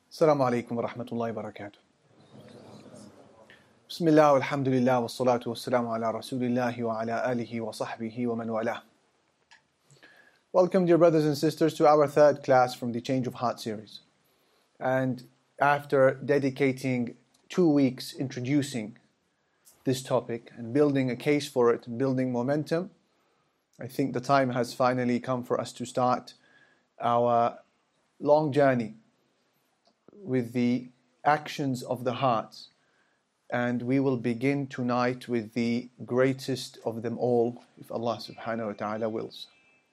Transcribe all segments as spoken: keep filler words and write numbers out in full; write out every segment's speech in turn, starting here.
Assalamu alaikum wa rahmatullahi wa barakatuh. Bismillah, alhamdulillah, wa salatu wa salamu ala rasulillahi wa ala alihi wa sahbihi wa man walah. Welcome, dear brothers and sisters, to our third class from the Change of Heart series. And after dedicating two weeks introducing this topic and building a case for it and building momentum, I think the time has finally come for us to start our long journey with the actions of the heart. And we will begin tonight with the greatest of them all, if Allah subhanahu wa ta'ala wills.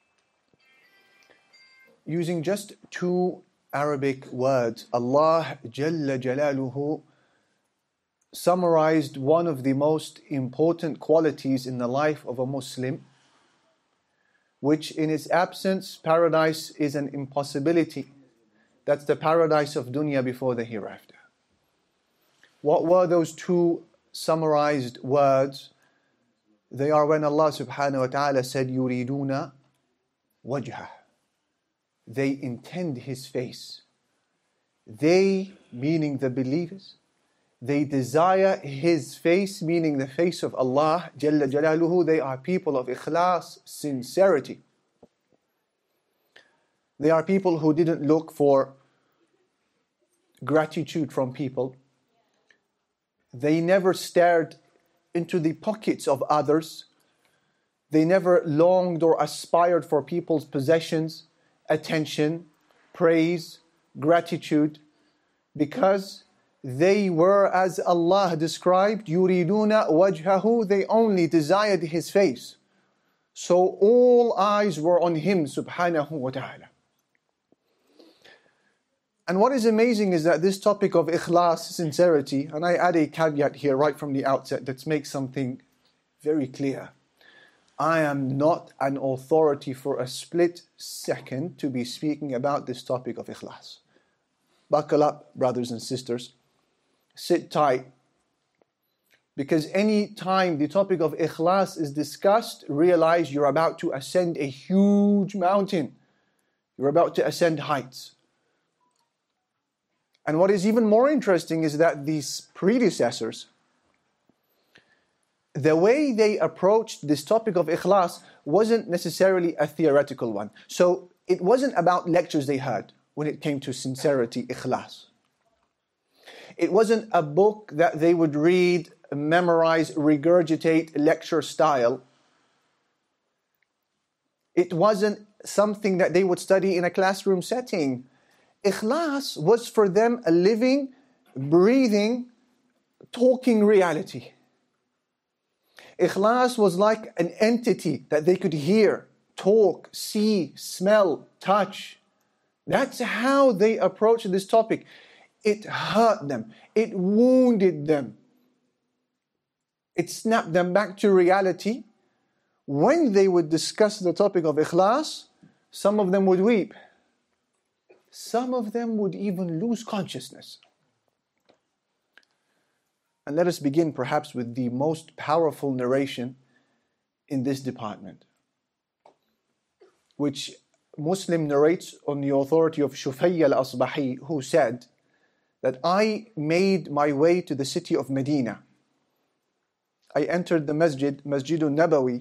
Using just two Arabic words, Allah Jalla Jalaluhu summarized one of the most important qualities in the life of a Muslim, which in its absence, paradise is an impossibility. That's the paradise of dunya before the hereafter. What were those two summarized words? They are when Allah subhanahu wa ta'ala said, yuriduna wajhah. They intend His face. They, meaning the believers, they desire His face, meaning the face of Allah Jalla Jalaluhu. They are people of ikhlas, sincerity. They are people who didn't look for gratitude from people. They never stared into the pockets of others. They never longed or aspired for people's possessions, attention, praise, gratitude, because they were, as Allah described, yuriduna wajhahu, they only desired His face. So all eyes were on Him subhanahu wa ta'ala. And what is amazing is that this topic of ikhlas, sincerity, and I add a caveat here right from the outset that makes something very clear. I am not an authority for a split second to be speaking about this topic of ikhlas. Buckle up, brothers and sisters. Sit tight. Because any time the topic of ikhlas is discussed, realize you're about to ascend a huge mountain. You're about to ascend heights. And what is even more interesting is that these predecessors, the way they approached this topic of ikhlas wasn't necessarily a theoretical one. So it wasn't about lectures they heard when it came to sincerity, ikhlas. It wasn't a book that they would read, memorize, regurgitate, lecture style. It wasn't something that they would study in a classroom setting. Ikhlas was for them a living, breathing, talking reality. Ikhlas was like an entity that they could hear, talk, see, smell, touch. That's how they approached this topic. It hurt them. It wounded them. It snapped them back to reality. When they would discuss the topic of ikhlas, some of them would weep. Some of them would even lose consciousness. And let us begin perhaps with the most powerful narration in this department, which Muslim narrates on the authority of Shufay al-Asbahi, who said that I made my way to the city of Medina. I entered the masjid, Masjid al-Nabawi,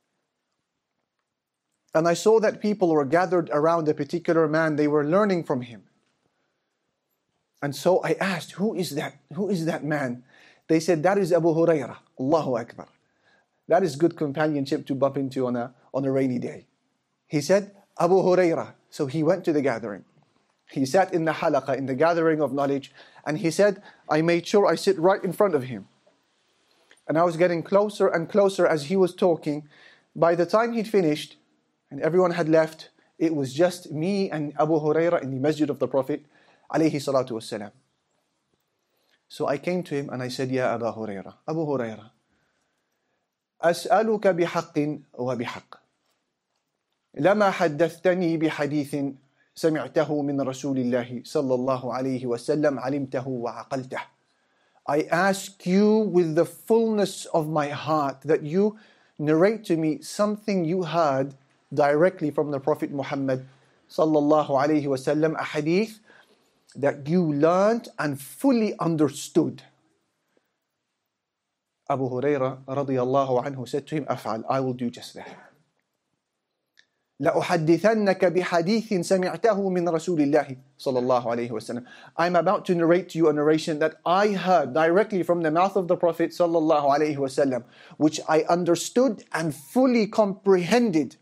and I saw that people were gathered around a particular man. They were learning from him. And so I asked, who is that? Who is that man? They said, that is Abu Hurairah. Allahu Akbar. That is good companionship to bump into on a, on a rainy day. He said, Abu Hurairah. So he went to the gathering. He sat in the halaqah, in the gathering of knowledge. And he said, I made sure I sit right in front of him. And I was getting closer and closer as he was talking. By the time he'd finished, and everyone had left, it was just me and Abu Hurairah in the masjid of the Prophet alayhi salatu wassalam. So I came to him and I said, Ya Abu Hurairah, Abu Hurairah, أسألك بحق وبحق لما حدثتني بحديث سمعته من رسول الله صلى الله عليه وسلم علمته وعقلته. I ask you with the fullness of my heart that you narrate to me something you heard directly from the Prophet Muhammad sallallahu alaihi wasallam, a hadith that you learned and fully understood. Abu Hurairah radiallahu anhu said to him, أفعل, I will do just that. لأحدثنك بحديث سمعته من رسول الله صلى الله عليه وسلم. I'm about to narrate to you a narration that I heard directly from the mouth of the Prophet صلى الله عليه وسلم, which I understood and fully comprehended.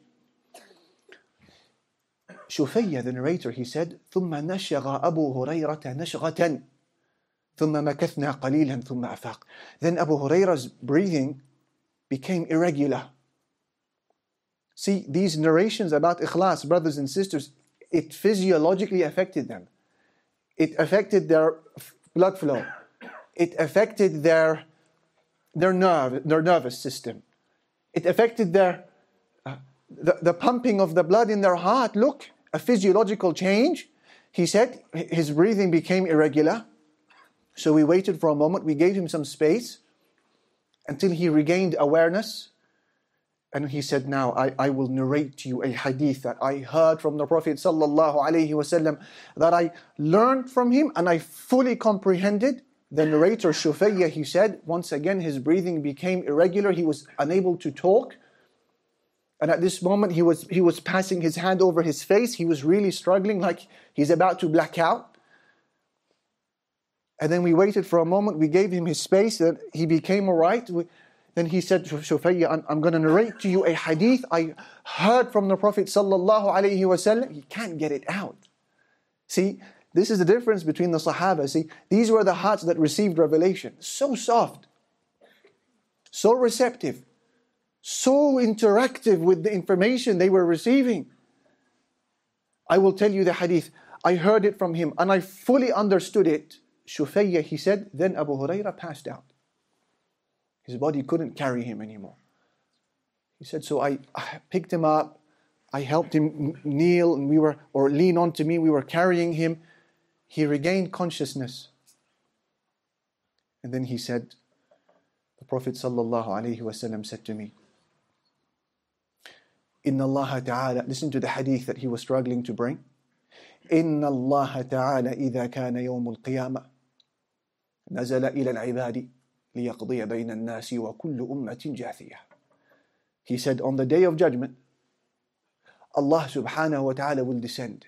Shufayya, the narrator, he said, ثم نشغ أبو هريرة نشغة ثم مكثنا قليلا ثم أفاق. Then Abu Hurairah's breathing became irregular. See, these narrations about ikhlas, brothers and sisters, it physiologically affected them. It affected their blood flow. It affected their, their nerve, their nervous system. It affected their uh, the, the pumping of the blood in their heart. Look, a physiological change. He said his breathing became irregular. So we waited for a moment. We gave him some space until he regained awareness. And he said, now I, I will narrate to you a hadith that I heard from the Prophet sallallahu alaihi wasallam, that I learned from him and I fully comprehended. The narrator Shufayya, he said, once again his breathing became irregular. He was unable to talk. And at this moment he was, he was passing his hand over his face. He was really struggling, like he's about to black out. And then we waited for a moment. We gave him his space and he became all right. We, Then he said to Shufayya, I'm, I'm going to narrate to you a hadith I heard from the Prophet sallallahu alaihi wasallam. He can't get it out. See, this is the difference between the Sahaba. See, these were the hearts that received revelation. So soft, so receptive, so interactive with the information they were receiving. I will tell you the hadith. I heard it from him and I fully understood it. Shufayya, he said, then Abu Hurairah passed out. His body couldn't carry him anymore. He said, so I, I picked him up, I helped him kneel, and we were, or lean onto me, we were carrying him. He regained consciousness. And then he said, the Prophet sallallahu alaihi wasallam said to me, Inna Allah ta'ala, listen to the hadith that he was struggling to bring. Inna Allah ta'ala idha kana yawm al-qiyamah nazala ila al-ibadi لِيَقْضِيَ بَيْنَ النَّاسِ وَكُلُّ أُمَّةٍ جَاثِيَةٍ. He said, on the day of judgment, Allah subhanahu wa ta'ala will descend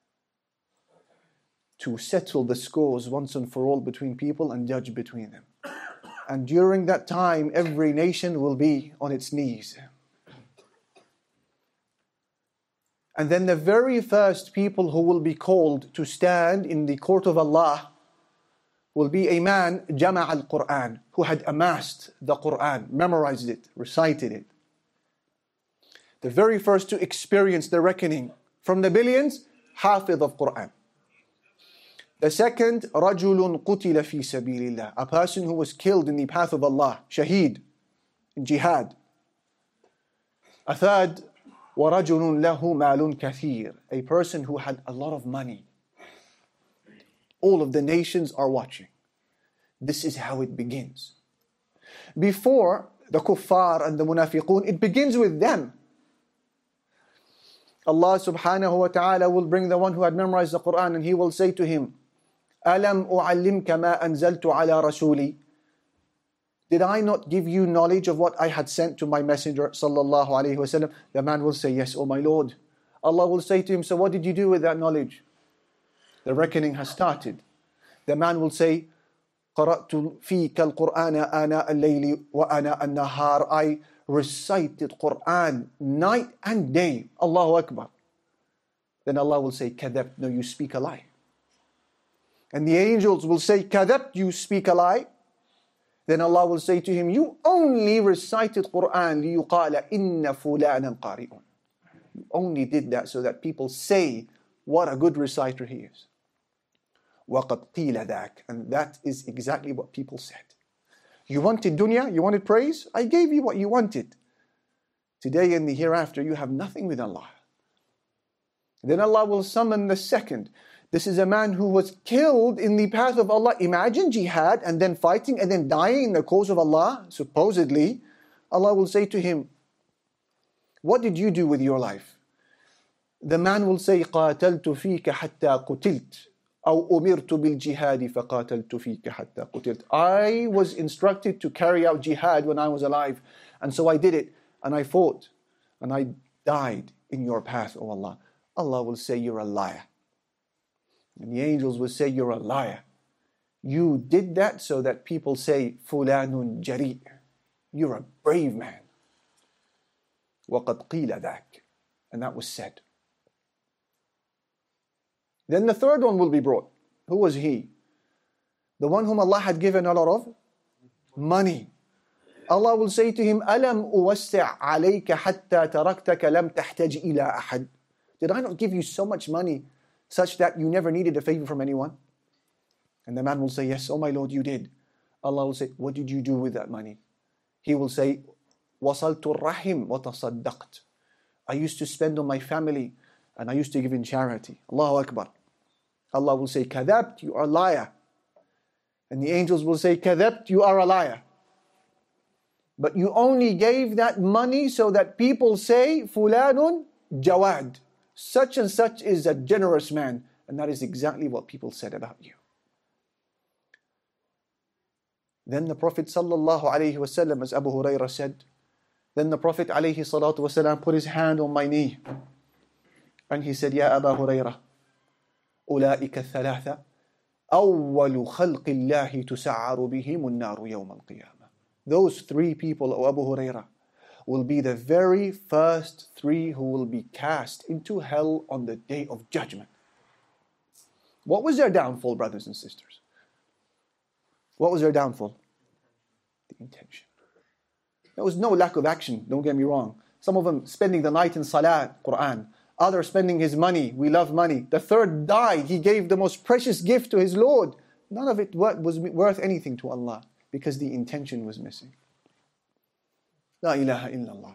to settle the scores once and for all between people and judge between them. And during that time, every nation will be on its knees. And then the very first people who will be called to stand in the court of Allah will be a man, Jama' al-Quran, who had amassed the Quran, memorized it, recited it. The very first to experience the reckoning from the billions, Hafidh of Quran. The second, رَجُلٌ قُتِلَ فِي سَبِيلِ اللَّهِ, a person who was killed in the path of Allah, shaheed, in jihad. A third, وَرَجُلٌ لَهُ مَالٌ كَثِيرٌ, a person who had a lot of money. All of the nations are watching. This is how it begins. Before the kuffar and the munafiqun, it begins with them. Allah subhanahu wa ta'ala will bring the one who had memorized the Quran and he will say to him, أَلَمْ أُعَلِّمْكَ مَا أَنزَلْتُ عَلَى رَسُولِي. Did I not give you knowledge of what I had sent to my messenger sallallahu alayhi wasallam? The man will say, yes, O my Lord. Allah will say to him, so what did you do with that knowledge? The reckoning has started. The man will say, قَرَأْتُ فِيكَ الْقُرْآنَ آنَاءَ اللَّيْلِ وَآنَاءَ النَّهَارِ. I recited Quran night and day. Allahu Akbar. Then Allah will say, كَذَبْتَ, no, you speak a lie. And the angels will say, كَذَبْتَ, you speak a lie. Then Allah will say to him, you only recited Quran لِيُقَالَ إِنَّ فُلَانًا قَارِئٌ. You only did that so that people say, what a good reciter he is. وَقَدْ قِيلَ ذَاكَ. And that is exactly what people said. You wanted dunya, you wanted praise, I gave you what you wanted. Today and the hereafter, you have nothing with Allah. Then Allah will summon the second. This is a man who was killed in the path of Allah. Imagine jihad and then fighting and then dying in the cause of Allah, supposedly. Allah will say to him, what did you do with your life? The man will say, قَاتَلْتُ فِيكَ حَتَّى قُتِلْتُ. أو أمرت بالجهاد فقاتلت فيك حتى قتلت. I was instructed to carry out jihad when I was alive, and so I did it, and I fought, and I died in your path, O Allah. Allah will say, you're a liar. And the angels will say, you're a liar. You did that so that people say, فُلَانٌ جَرِيءٌ. You're a brave man. وَقَدْ قِيلَ ذَاكَ. And that was said. Then the third one will be brought. Who was he? The one whom Allah had given a lot of money. Allah will say to him, أَلَمْ أُوَسِّعْ عَلَيْكَ حَتَّى تَرَكْتَكَ لَمْ تَحْتَجْ إِلَىٰ أَحَدٍ. Did I not give you so much money such that you never needed a favor from anyone? And the man will say, yes, oh my Lord, you did. Allah will say, what did you do with that money? He will say, وَصَلْتُ الرَّحِمْ وَتَصَدَّقْتُ. I used to spend on my family and I used to give in charity. Allahu Akbar. Allah will say, كَذَبْتُ, you are a liar. And the angels will say, كَذَبْتُ, you are a liar. But you only gave that money so that people say, فُلَانٌ جَوَادٌ. Such and such is a generous man. And that is exactly what people said about you. Then the Prophet sallallahu alaihi wasallam, as Abu Hurairah said, then the Prophet alayhi salatu wasalam put his hand on my knee. And he said, Ya Abu Hurairah, أولئك الثلاثة أول خلق الله تسعر بهم النار يوم القيامة. Those three people, O Abu Hurairah, will be the very first three who will be cast into hell on the day of judgment. What was their downfall, brothers and sisters? What was their downfall? The intention. There was no lack of action, don't get me wrong. Some of them spending the night in Salat, Quran. Others spending his money. We love money. The third died. He gave the most precious gift to his Lord. None of it was worth anything to Allah because the intention was missing. La ilaha illallah.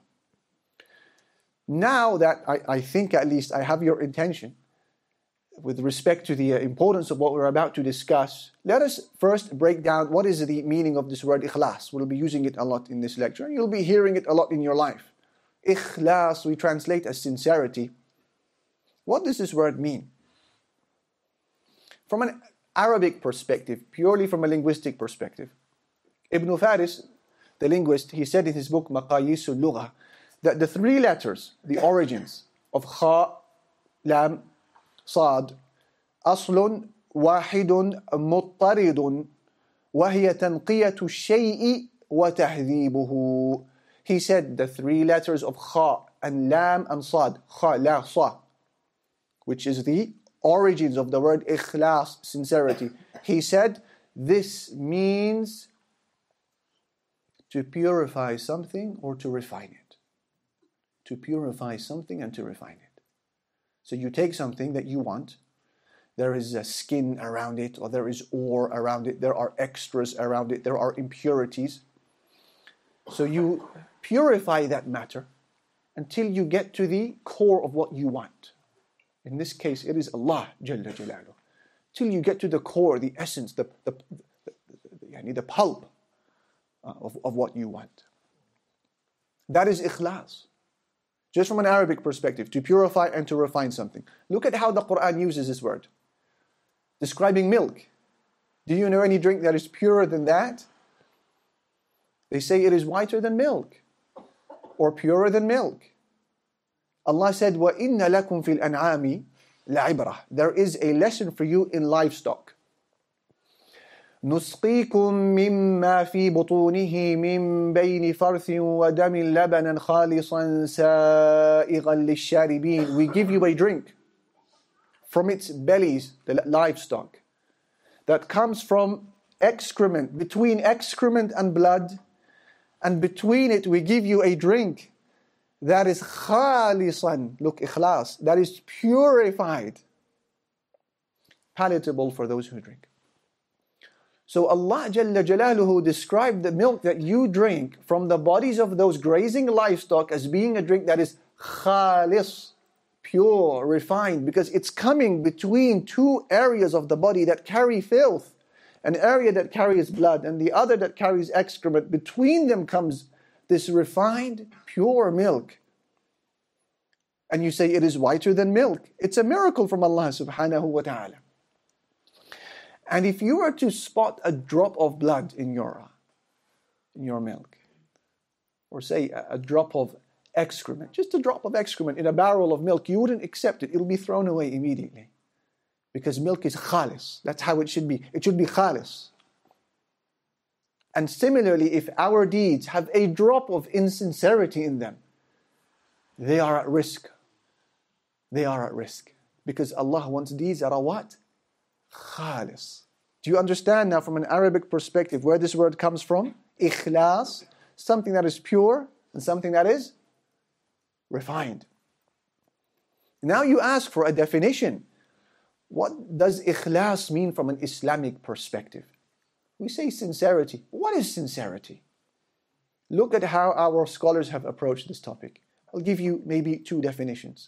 Now that I, I think at least I have your intention with respect to the importance of what we're about to discuss, let us first break down what is the meaning of this word ikhlas. We'll be using it a lot in this lecture. You'll be hearing it a lot in your life. Ikhlas we translate as sincerity. What does this word mean? From an Arabic perspective, purely from a linguistic perspective, Ibn Faris, the linguist, he said in his book Maqayisul Lugha that the three letters, the origins of Kha, Lam, Sad, أصل واحد مضطرد وهي تنقية الشيء وتهذيبه. He said the three letters of Kha and Lam and Sad, Kha, La, Sa, which is the origins of the word ikhlas, sincerity. He said this means to purify something or to refine it. To purify something and to refine it. So you take something that you want, there is a skin around it, or there is ore around it, there are extras around it, there are impurities. So you purify that matter until you get to the core of what you want. In this case, it is Allah Jalla Jalaluh. Till you get to the core, the essence, the, the, the, the, the pulp uh, of, of what you want. That is ikhlas. Just from an Arabic perspective, to purify and to refine something. Look at how the Quran uses this word. Describing milk. Do you know any drink that is purer than that? They say it is whiter than milk. Or purer than milk. Allah said, وَإِنَّ لَكُمْ فِي الْأَنْعَامِ لَعِبْرَةً. There is a lesson for you in livestock. نُسْقِيكُم مِّمَّا فِي بُطُونِهِ مِن بَيْنِ فَرْثٍ وَدَمٍ لَبَنًا خَالِصًا سَائِغًا لِلشَّارِبِينَ. We give you a drink from its bellies, the livestock, that comes from excrement, between excrement and blood, and between it we give you a drink that is khalisan, look, ikhlas, that is purified, palatable for those who drink. So Allah Jalla Jalaluhu described the milk that you drink from the bodies of those grazing livestock as being a drink that is khalis, pure, refined, because it's coming between two areas of the body that carry filth. An area that carries blood and the other that carries excrement. Between them comes this refined, pure milk. And you say it is whiter than milk. It's a miracle from Allah subhanahu wa ta'ala. And if you were to spot a drop of blood in your, in your milk, or say a, a drop of excrement, just a drop of excrement in a barrel of milk, you wouldn't accept it. It'll be thrown away immediately. Because milk is khalis. That's how it should be. It should be khalis. And similarly, if our deeds have a drop of insincerity in them, they are at risk. They are at risk. Because Allah wants deeds that are what? Khalis. Do you understand now from an Arabic perspective where this word comes from? Ikhlas, something that is pure and something that is refined. Now you ask for a definition. What does ikhlas mean from an Islamic perspective? We say sincerity. What is sincerity? Look at how our scholars have approached this topic. I'll give you maybe two definitions.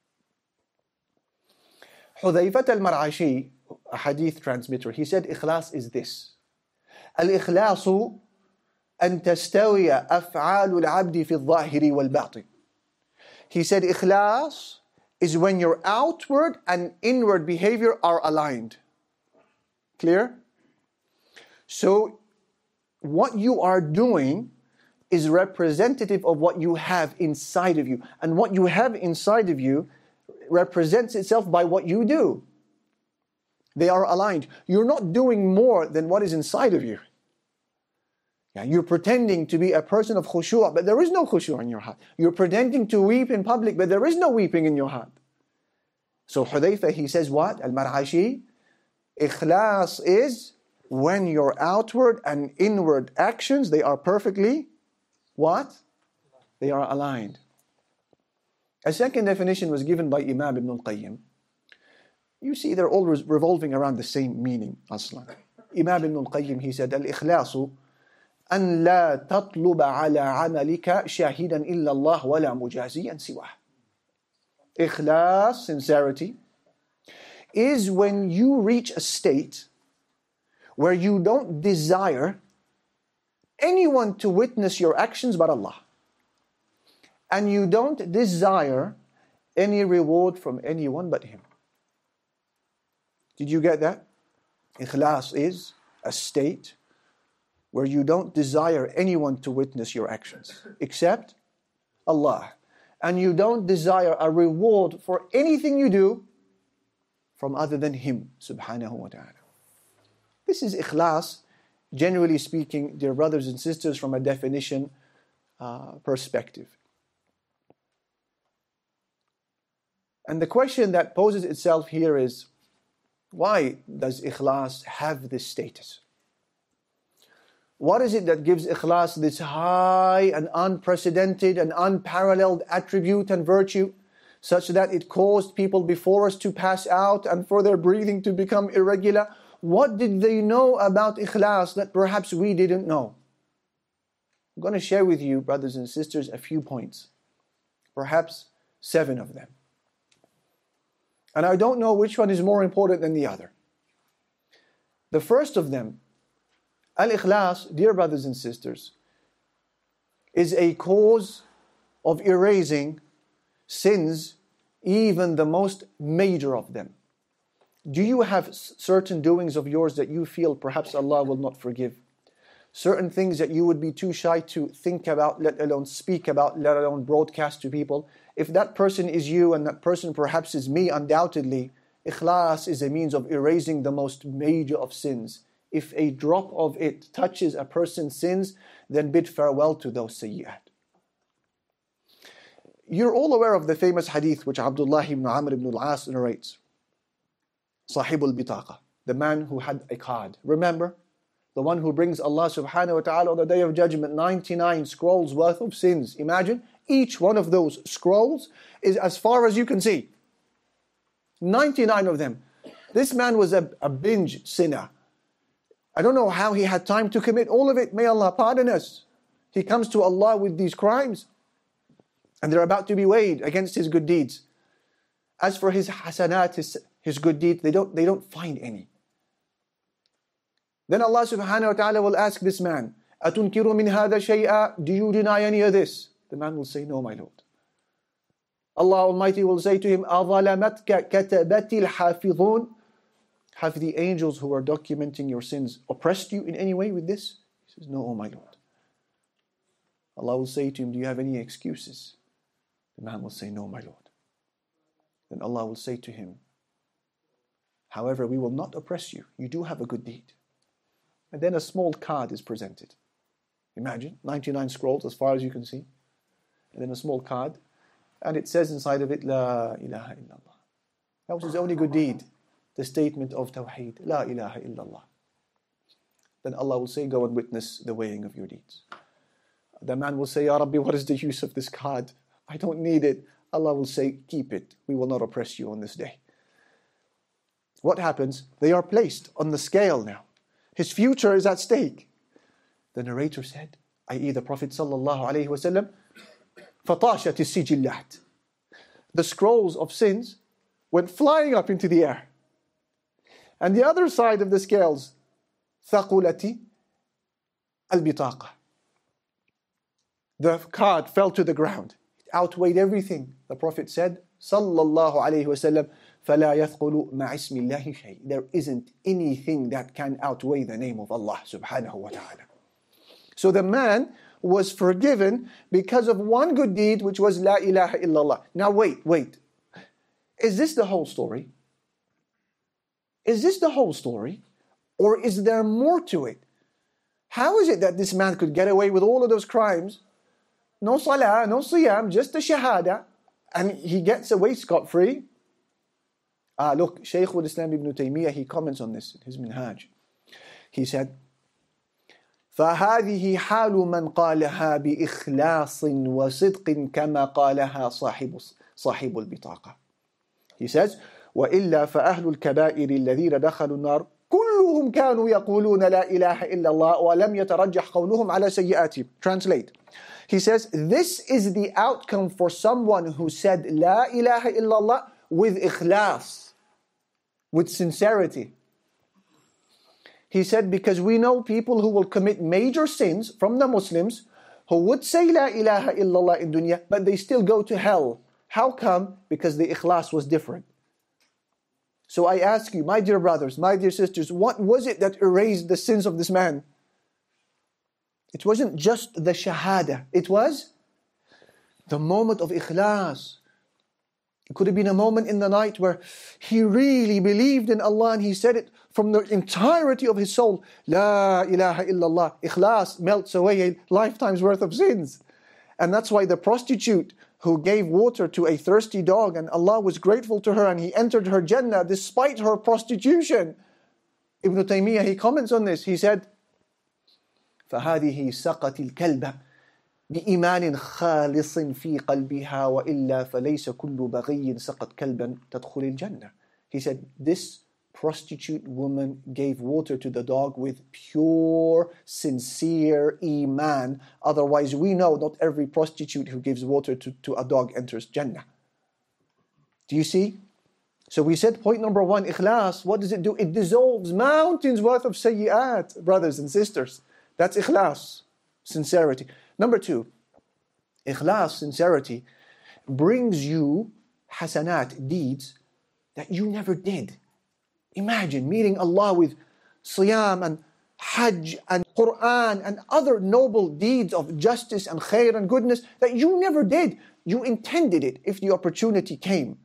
Hudhayfat al-Mar'ashi, a hadith transmitter, he said ikhlas is this. Al-ikhlasu an tastawiya af'alu al-'abdi fi al-zahiri wal-batin. He said ikhlas is when your outward and inward behavior are aligned. Clear? So, what you are doing is representative of what you have inside of you. And what you have inside of you represents itself by what you do. They are aligned. You're not doing more than what is inside of you. Yeah, you're pretending to be a person of khushu', but there is no khushu' in your heart. You're pretending to weep in public, but there is no weeping in your heart. So Hudhayfa, he says what? Al-Mar'ashi, ikhlas is when your outward and inward actions, they are perfectly, what? They are aligned. A second definition was given by Imam Ibn al-Qayyim. You see, they're all revolving around the same meaning, aslan. Imam Ibn al-Qayyim, he said, Al-ikhlasu an la tatluba ala amalika shahidan illa Allah wa la mujaziyan siwah. Ikhlas, sincerity, is when you reach a state where you don't desire anyone to witness your actions but Allah. And you don't desire any reward from anyone but Him. Did you get that? Ikhlas is a state where you don't desire anyone to witness your actions except Allah. And you don't desire a reward for anything you do from other than Him, subhanahu wa ta'ala. This is ikhlas, generally speaking, dear brothers and sisters, from a definition uh, perspective. And the question that poses itself here is, why does ikhlas have this status? What is it that gives ikhlas this high and unprecedented and unparalleled attribute and virtue, such that it caused people before us to pass out and for their breathing to become irregular? What did they know about ikhlas that perhaps we didn't know? I'm going to share with you, brothers and sisters, a few points. Perhaps seven of them. And I don't know which one is more important than the other. The first of them, al-ikhlas, dear brothers and sisters, is a cause of erasing sins, even the most major of them. Do you have certain doings of yours that you feel perhaps Allah will not forgive? Certain things that you would be too shy to think about, let alone speak about, let alone broadcast to people? If that person is you and that person perhaps is me, undoubtedly, ikhlas is a means of erasing the most major of sins. If a drop of it touches a person's sins, then bid farewell to those sayyi'at. You're all aware of the famous hadith which Abdullah ibn Amr ibn al-As narrates. Sahib al-Bitaqa, the man who had a card. Remember? The one who brings Allah subhanahu wa ta'ala on the Day of Judgment ninety-nine scrolls worth of sins. Imagine, each one of those scrolls is as far as you can see. ninety-nine of them. This man was a, a binge sinner. I don't know how he had time to commit all of it. May Allah pardon us. He comes to Allah with these crimes, and they're about to be weighed against his good deeds. As for his hasanat, his, his good deeds, they don't, they don't find any. Then Allah subhanahu wa ta'ala will ask this man, أَتُنْكِرُ مِنْ هَذَا شَيْئًا? Do you deny any of this? The man will say, no, my Lord. Allah Almighty will say to him, أَظَلَمَتْكَ كَتَبَتِ الْحَافِظُونَ? Have the angels who are documenting your sins oppressed you in any way with this? He says, no, O my Lord. Allah will say to him, do you have any excuses? The man will say, no, my Lord. Then Allah will say to him, however, we will not oppress you. You do have a good deed. And then a small card is presented. Imagine, ninety-nine scrolls as far as you can see. And then a small card. And it says inside of it, La ilaha illallah. That was his only good deed. The statement of Tawheed. La ilaha illallah. Then Allah will say, go and witness the weighing of your deeds. The man will say, Ya Rabbi, what is the use of this card? I don't need it. Allah will say, keep it. We will not oppress you on this day. What happens? They are placed on the scale now. His future is at stake. The narrator said, that is the Prophet sallallahu alaihi wasallam, فَطَاشَتِ السِّجِلَّاتِ. The scrolls of sins went flying up into the air. And the other side of the scales, ثَقُلَتِ الْبِطَاقَةِ. The card fell to the ground. It outweighed everything. The Prophet said, sallallahu alaihi wasallam, فَلَا يَثْقُلُ مَعِ اسْمِ اللَّهِ شَيْءٍ. There isn't anything that can outweigh the name of Allah subhanahu wa ta'ala. So the man was forgiven because of one good deed, which was La ilaha illallah. Now wait, wait. Is this the whole story? Is this the whole story? Or is there more to it? How is it that this man could get away with all of those crimes? No salah, no siyam, just a shahada. And he gets away scot-free? Ah, look, Shaykh al-Islam ibn Taymiyyah, he comments on this in his Minhaj. He said, فَهَذِهِ حَالُ مَنْ قَالَهَا بِإِخْلَاصٍ وَصِدْقٍ كَمَا قَالَهَا صَاحِبُ صَاحِبُ الْبِطَاقَةِ. He says, وَإِلَّا فَأَهْلُ الْكَبَائِرِ الَّذِينَ دَخَلُوا النَّارِ كُلُّهُمْ كَانُوا يَقُولُونَ لَا إِلَهَ إِلَّا اللَّهُ وَلَمْ يَتَرَجَّحْ قَوْلُهُمْ عَلَى سَيِّئَاتِهِمْ. Translate. He says, this is the outcome for someone who said La ilaha illallah with ikhlas, with sincerity. He said, because we know people who will commit major sins from the Muslims who would say La ilaha illallah in dunya, but they still go to hell. How come? Because the ikhlas was different. So I ask you, my dear brothers, my dear sisters, what was it that erased the sins of this man? It wasn't just the shahada. It was the moment of ikhlas. It could have been a moment in the night where he really believed in Allah and he said it from the entirety of his soul. La ilaha illallah. Ikhlas melts away a lifetime's worth of sins. And that's why the prostitute who gave water to a thirsty dog and Allah was grateful to her and he entered her Jannah despite her prostitution. Ibn Taymiyyah, he comments on this. He said, فَهَذِهِ سَقَتِ الْكَلْبَ بإيمان خالص في قلبها وإلا فليس كل بغي سقط كلبا تدخل الجنة. He said, this prostitute woman gave water to the dog with pure, sincere iman. Otherwise, we know not every prostitute who gives water to, to a dog enters Jannah. Do you see? So we said point number one, ikhlas. What does it do? It dissolves mountains worth of sayyi'at, brothers and sisters. That's ikhlas, sincerity. Number two, ikhlas, sincerity, brings you hasanat, deeds that you never did. Imagine meeting Allah with siyam and hajj and Quran and other noble deeds of justice and khair and goodness that you never did. You intended it if the opportunity came.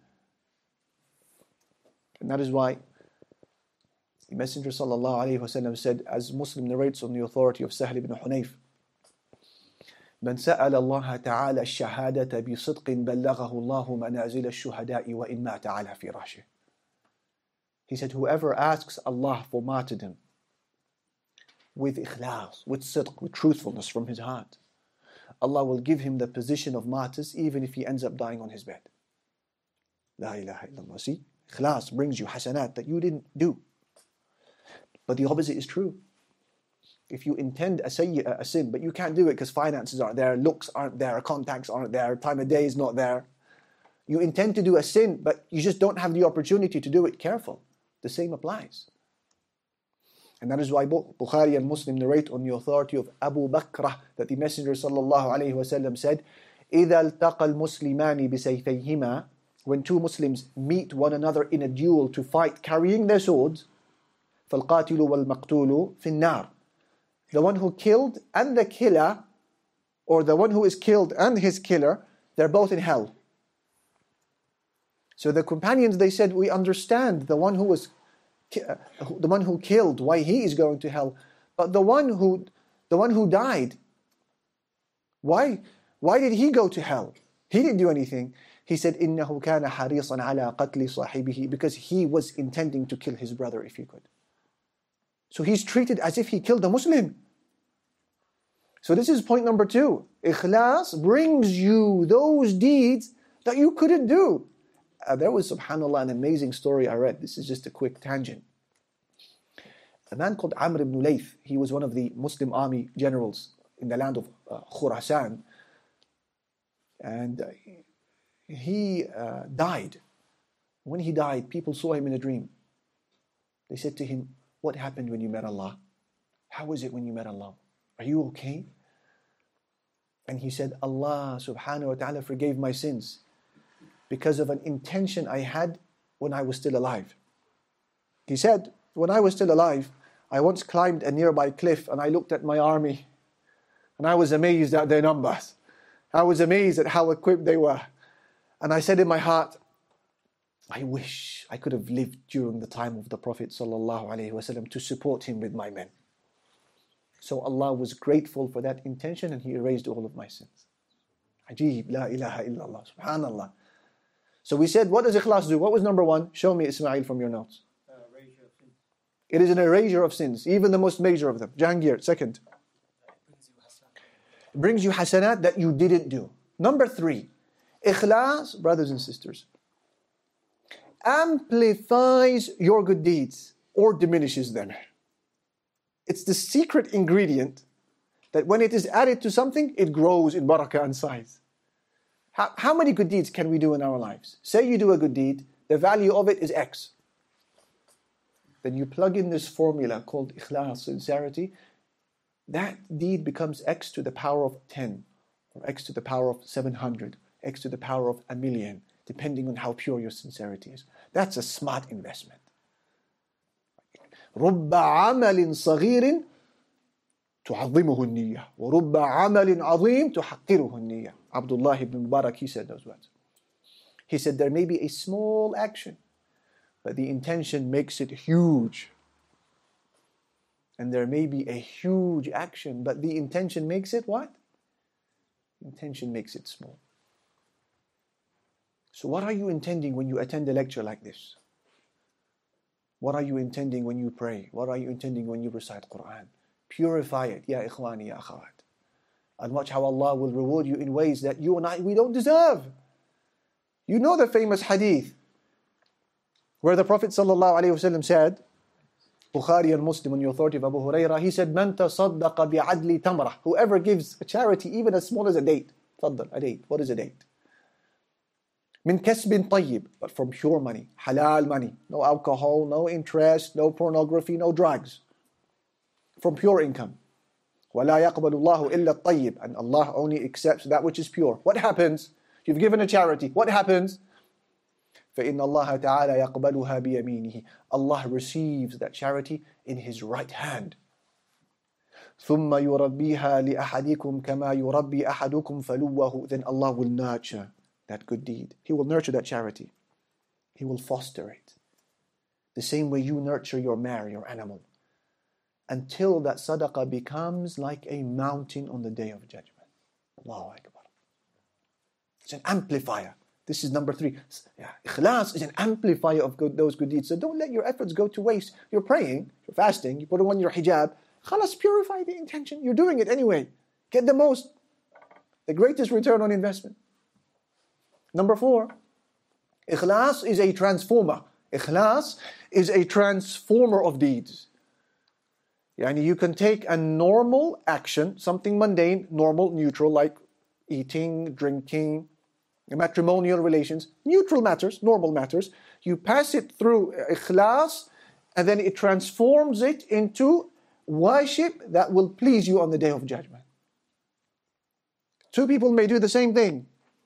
And that is why the Messenger sallallahu alayhi wasallam said, as Muslim narrates on the authority of Sahl ibn Hunayf, من سأل الله تعالى الشهادة بصدق بلغه الله منازل الشهداء وإن مات على فراشه. He said, whoever asks Allah for martyrdom with ikhlas, with sidq, with truthfulness from his heart, Allah will give him the position of martyrs even if he ends up dying on his bed. La ilaha illallah. See, ikhlas brings you hasanat that you didn't do. But the opposite is true. If you intend a, sayyi'ah, a sin, but you can't do it because finances aren't there, looks aren't there, contacts aren't there, time of day is not there. You intend to do a sin, but you just don't have the opportunity to do it. Careful. The same applies. And that is why both Bukhari and Muslim narrate on the authority of Abu Bakr that the Messenger sallallahu alayhi wasallam said, إِذَا الْتَقَى الْمُسْلِمَانِ بِسَيْفَيْهِمَا. When two Muslims meet one another in a duel to fight carrying their swords, فَالْقَاتِلُ وَالْمَقْتُولُ فِي النَّارِ. The one who killed and the killer, or the one who is killed and his killer, they're both in hell. So the companions, they said, we understand the one who was uh, the one who killed, why he is going to hell, but the one who the one who died, why why did he go to hell? He didn't do anything. He said, إِنَّهُ كَانَ حَرِيصًا عَلَىٰ قَتْلِ صَاحِبِهِ, because he was intending to kill his brother if he could. So he's treated as if he killed a Muslim. So this is point number two. Ikhlas brings you those deeds that you couldn't do. Uh, there was, subhanAllah, an amazing story I read. This is just a quick tangent. A man called Amr ibn Layth, he was one of the Muslim army generals in the land of uh, Khurasan. And uh, he uh, died. When he died, people saw him in a dream. They said to him, what happened when you met Allah? How was it when you met Allah? Are you okay? And he said, Allah subhanahu wa ta'ala forgave my sins because of an intention I had when I was still alive. He said, when I was still alive, I once climbed a nearby cliff and I looked at my army and I was amazed at their numbers. I was amazed at how equipped they were. And I said in my heart, I wish I could have lived during the time of the Prophet ﷺ to support him with my men. So Allah was grateful for that intention and He erased all of my sins. Ajib, la ilaha illallah, subhanallah. So we said, what does ikhlas do? What was number one? Show me, Ismail, from your notes. Uh, erasure of sins. It is an erasure of sins, even the most major of them. Jahangir, second. It brings you hasanat that you didn't do. Number three, ikhlas, brothers and sisters, amplifies your good deeds or diminishes them. It's the secret ingredient that when it is added to something, it grows in barakah and size. How, how many good deeds can we do in our lives? Say you do a good deed, the value of it is X. Then you plug in this formula called ikhlas, sincerity. That deed becomes X to the power of ten, or X to the power of seven hundred, X to the power of a million, depending on how pure your sincerity is. That's a smart investment. رُبَّ عَمَلٍ صَغِيرٍ تُعَظِّمُهُ النِّيَّةِ وَرُبَّ عَمَلٍ عَظِيمٍ تُحَقِّرُهُ النِّيَّةِ. Abdullah ibn Mubarak, he said those words. He said there may be a small action, but the intention makes it huge. And there may be a huge action, but the intention makes it what? Intention makes it small. So what are you intending when you attend a lecture like this? What are you intending when you pray? What are you intending when you recite Quran? Purify it, ya ikhwani, ya akhawat. And watch how Allah will reward you in ways that you and I, we don't deserve. You know the famous hadith where the Prophet ﷺ said, Bukhari and Muslim on the authority of Abu Hurairah, he said, Man tasaddaqa bi'adli tamrah. Whoever gives a charity even as small as a date. Faddal, a date. What is a date? Min kasbin tayyib, but from pure money, halal money, no alcohol, no interest, no pornography, no drugs, from pure income. وَلَا يَقْبَلُ اللَّهُ إِلَّا الطَّيِّبِ, and Allah only accepts that which is pure. What happens? You've given a charity. What happens? فَإِنَّ اللَّهَ تَعَالَى يَقْبَلُهَا بِيَمِينِهِ. Allah receives that charity in His right hand. ثُمَّ يُرَبِّيهَا لِأَحَدِكُمْ كَمَا يُرَبِّي أَحَدُكُمْ فَلُوَّهُ. Then Allah will nurture that good deed. He will nurture that charity. He will foster it. The same way you nurture your mare, your animal. Until that sadaqah becomes like a mountain on the day of judgment. Allahu Akbar. It's an amplifier. This is number three. Yeah, ikhlas is an amplifier of good, those good deeds. So don't let your efforts go to waste. You're praying, you're fasting, you put on your hijab. Khalas, purify the intention. You're doing it anyway. Get the most, the greatest return on investment. Number four, ikhlas is a transformer. Ikhlas is a transformer of deeds. Yani you can take a normal action, something mundane, normal, neutral, like eating, drinking, matrimonial relations, neutral matters, normal matters. You pass it through ikhlas, and then it transforms it into worship that will please you on the day of judgment. Two people may do the same thing,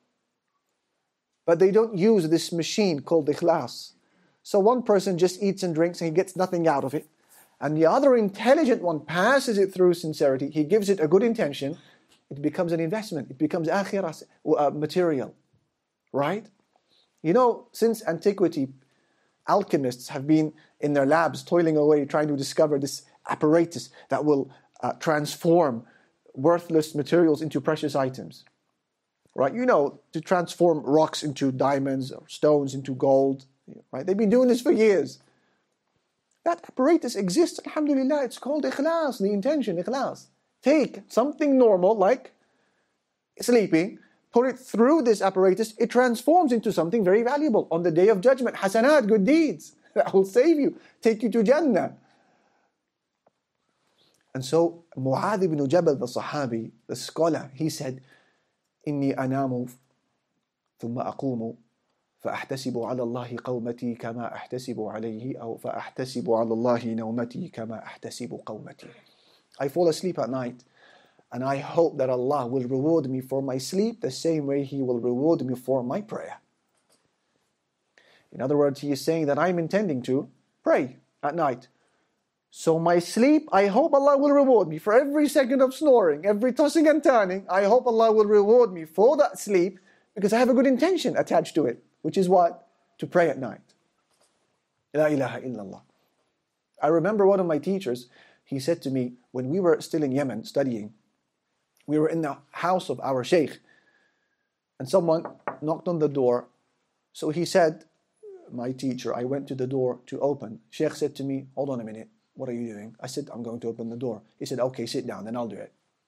but they don't use this machine called ikhlas. So one person just eats and drinks and he gets nothing out of it. and the other intelligent one passes it through sincerity, he gives it a good intention, it becomes an investment, it becomes akhirah uh, material. Right? You know, since antiquity, alchemists have been in their labs toiling away trying to discover this apparatus that will uh, transform worthless materials into precious items. Right? You know, to transform rocks into diamonds or stones into gold. Right? They've been doing this for years. That apparatus exists, alhamdulillah. It's called ikhlas, the intention, ikhlas. Take something normal like sleeping, put it through this apparatus, it transforms into something very valuable. On the Day of Judgment, hasanat, good deeds. That will save you, take you to Jannah. And so, Mu'adh ibn Jabal, the Sahabi, the scholar, he said, إني أنام ثم أقوم فأحتسب على الله قومتي كما أحتسب عليه أو فأحتسب على الله نومتي كما أحتسب قومتي. I fall asleep at night and I hope that Allah will reward me for my sleep the same way He will reward me for my prayer. In other words, he is saying that I'm intending to pray at night. So my sleep, I hope Allah will reward me for every second of snoring, every tossing and turning. I hope Allah will reward me for that sleep because I have a good intention attached to it, which is what? To pray at night. La ilaha illallah. I remember one of my teachers, he said to me, when we were still in Yemen studying, we were in the house of our sheikh, and someone knocked on the door. So he said, my teacher, I went to the door to open. Sheikh said to me, hold on a minute. What are you doing? I said, I'm going to open the door. He said, okay, sit down, then I'll do it.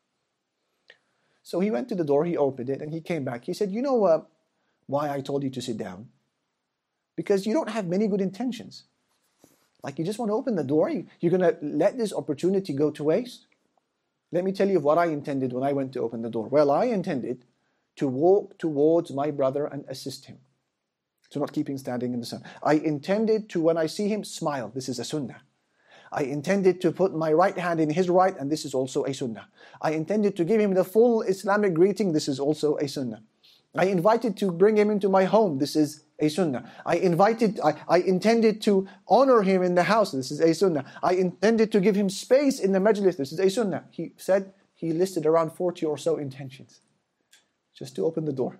So he went to the door, he opened it, and he came back. He said, you know uh, why I told you to sit down? Because you don't have many good intentions. Like you just want to open the door, you, you're going to let this opportunity go to waste? Let me tell you what I intended when I went to open the door. Well, I intended to walk towards my brother and assist him, to not keep him standing in the sun. I intended to, when I see him, smile. This is a sunnah. I intended to put my right hand in his right, and this is also a sunnah. I intended to give him the full Islamic greeting. This is also a sunnah. I invited to bring him into my home. This is a sunnah. I invited, I, I intended to honor him in the house. This is a sunnah. I intended to give him space in the majlis. This is a sunnah. He said he listed around forty or so intentions just to open the door.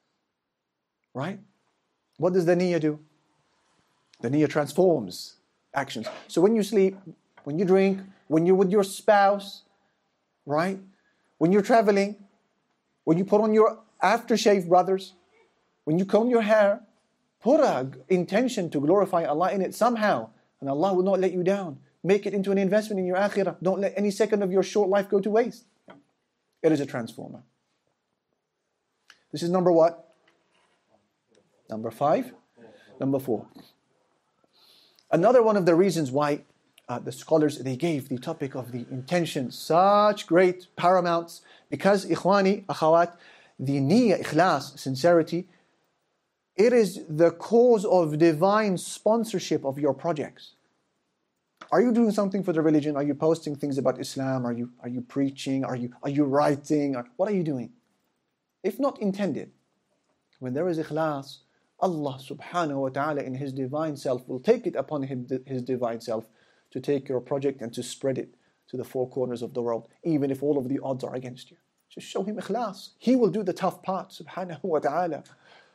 Right? What does the niyyah do? The niyyah transforms actions. So when you sleep, when you drink, when you're with your spouse, right? When you're traveling, when you put on your aftershave, brothers, when you comb your hair, put an intention to glorify Allah in it somehow, and Allah will not let you down. Make it into an investment in your akhirah. Don't let any second of your short life go to waste. It is a transformer. This is number what? Number five? Number four. Another one of the reasons why uh, the scholars, they gave the topic of the intention such great paramounts, because ikhwani, akhawat, the niyyah, ikhlas, sincerity, it is the cause of divine sponsorship of your projects. Are you doing something for the religion? Are you posting things about Islam? Are you are you preaching? Are you are you writing? Or what are you doing? If not intended, when there is ikhlas, Allah subhanahu wa ta'ala in His divine self will take it upon him, His divine self to take your project and to spread it to the four corners of the world, even if all of the odds are against you. Just show Him ikhlas. He will do the tough part, subhanahu wa ta'ala.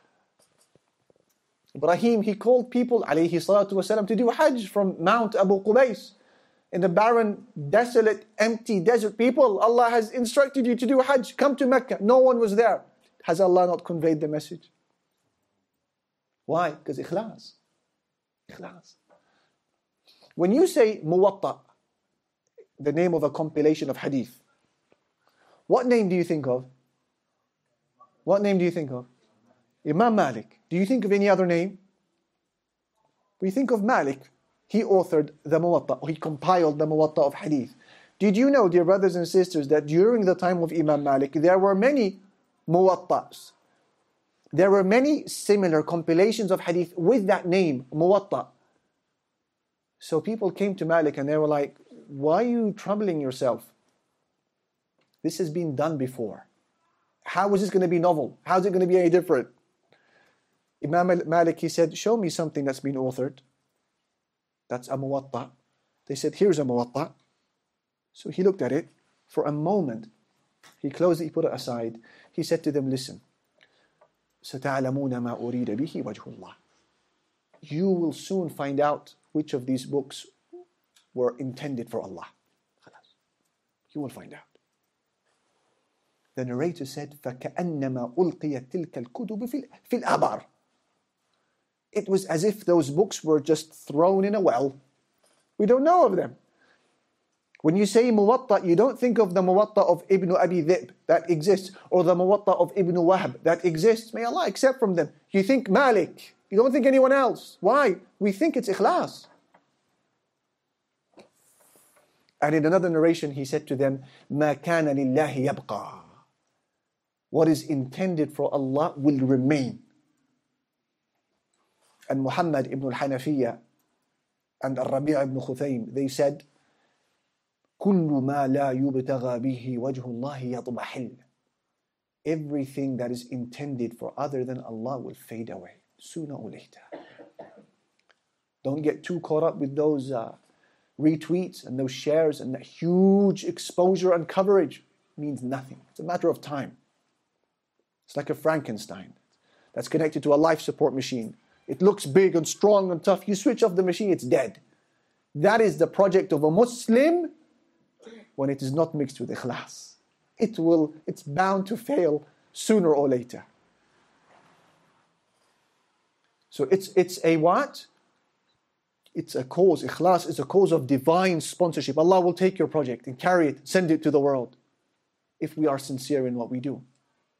Ibrahim, he called people, alayhi salatu wasalam, to do Hajj from Mount Abu Qubais. In the barren, desolate, empty desert, people, Allah has instructed you to do Hajj. Come to Mecca. No one was there. Has Allah not conveyed the message? Why? Because ikhlas. Ikhlas. When you say Muwatta, the name of a compilation of hadith, what name do you think of? What name do you think of? Imam Malik. Do you think of any other name? We think of Malik. He authored the Muwatta, or he compiled the Muwatta of hadith. Did you know, dear brothers and sisters, that during the time of Imam Malik, there were many Muwattas. There were many similar compilations of hadith with that name, Muwatta. So people came to Malik and they were like, why are you troubling yourself? This has been done before. How is this going to be novel? How is it going to be any different? Imam Malik, he said, show me something that's been authored. That's a Muwatta. They said, here's a Muwatta. So he looked at it. For a moment, he closed it, he put it aside. He said to them, listen, سَتَعْلَمُونَ مَا أُرِيدَ بِهِ وَجْهُ اللَّهِ. You will soon find out which of these books were intended for Allah. You will find out. The narrator said, فَكَأَنَّمَا أُلْقِيَتْ تِلْكَ الْكُتُبِ فِي الْأَبَرِ. It was as if those books were just thrown in a well. We don't know of them. When you say Muwatta, you don't think of the Muwatta of Ibn Abi Dhib that exists, or the Muwatta of Ibn Wahb that exists. May Allah accept from them. You think Malik. You don't think anyone else. Why? We think it's ikhlas. And in another narration, he said to them, مَا كَانَ لِلَّهِ يَبْقَى. What is intended for Allah will remain. And Muhammad ibn al-Hanafiyyah and Al-Rabi' ibn Khuthaym, they said, كُلُّ مَا لَا يُبْتَغَى بِهِ وَجْهُ اللَّهِ يَطْمَحِلْ. Everything that is intended for other than Allah will fade away, sooner or later. Don't get too caught up with those uh, retweets and those shares and that huge exposure and coverage. It means nothing. It's a matter of time. It's like a Frankenstein that's connected to a life support machine. It looks big and strong and tough. You switch off the machine, it's dead. That is the project of a Muslim when it is not mixed with ikhlas. It will, it's bound to fail sooner or later. So it's it's a what? It's a cause. Ikhlas is a cause of divine sponsorship. Allah will take your project and carry it, send it to the world, if we are sincere in what we do.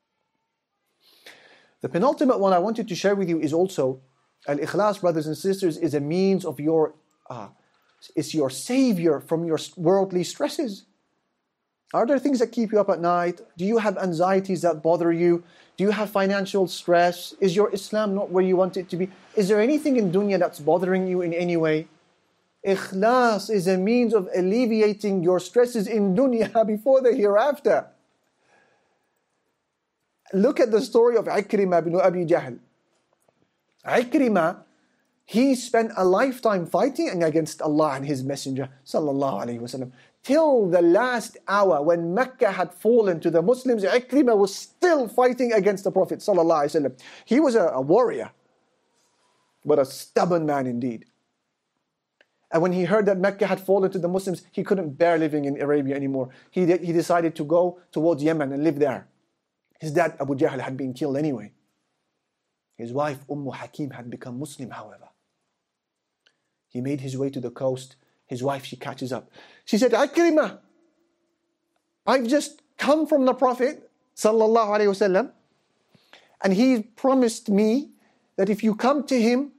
The penultimate one I wanted to share with you is also, al-ikhlas, brothers and sisters, is a means of your, uh, is your savior from your worldly stresses. Are there things that keep you up at night? Do you have anxieties that bother you? Do you have financial stress? Is your Islam not where you want it to be? Is there anything in dunya that's bothering you in any way? Ikhlas is a means of alleviating your stresses in dunya before the hereafter. Look at the story of Ikrimah ibn Abi Jahl. Ikrimah, he spent a lifetime fighting against Allah and His Messenger sallallahu alaihi wasallam. Till the last hour when Mecca had fallen to the Muslims, Ikrimah was still fighting against the Prophet sallallahu alaihi wasallam. He was a, a warrior, but a stubborn man indeed. And when he heard that Mecca had fallen to the Muslims, he couldn't bear living in Arabia anymore. He, he decided to go towards Yemen and live there. His dad, Abu Jahl, had been killed anyway. His wife, Umm Hakim, had become Muslim, however. He made his way to the coast. His wife, she catches up. She said, Ikrimah, I've just come from the Prophet, sallallahu alaihi wasallam, and he promised me that if you come to him,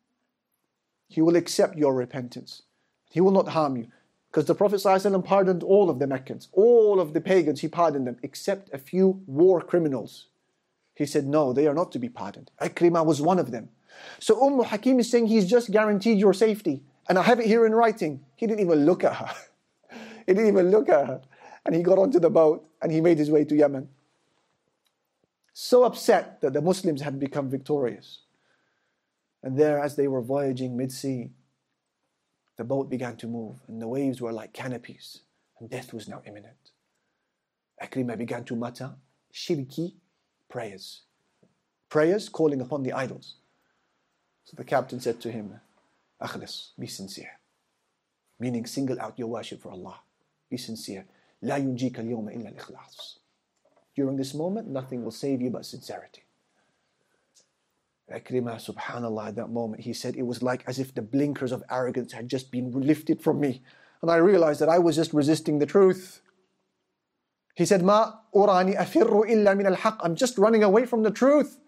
he will accept your repentance. He will not harm you. Because the Prophet ﷺ pardoned all of the Meccans, all of the pagans, he pardoned them, except a few war criminals. He said, no, they are not to be pardoned. Ikrimah was one of them. So Umm Hakim is saying, he's just guaranteed your safety. And I have it here in writing. He didn't even look at her. He didn't even look at her. And he got onto the boat and he made his way to Yemen. So upset that the Muslims had become victorious. And there, as they were voyaging mid-sea, the boat began to move and the waves were like canopies and death was now imminent. Ikrimah began to mutter shirki prayers. Prayers calling upon the idols. So the captain said to him, Akhlis, be sincere. Meaning single out your worship for Allah. Be sincere. لا ينجيك اليوم إلا الإخلاص. During this moment, nothing will save you but sincerity. Ikrimah, subhanallah, at that moment, he said, it was like as if the blinkers of arrogance had just been lifted from me. And I realized that I was just resisting the truth. He said, Ma urani afirru illa min al-haq. I'm just running away from the truth.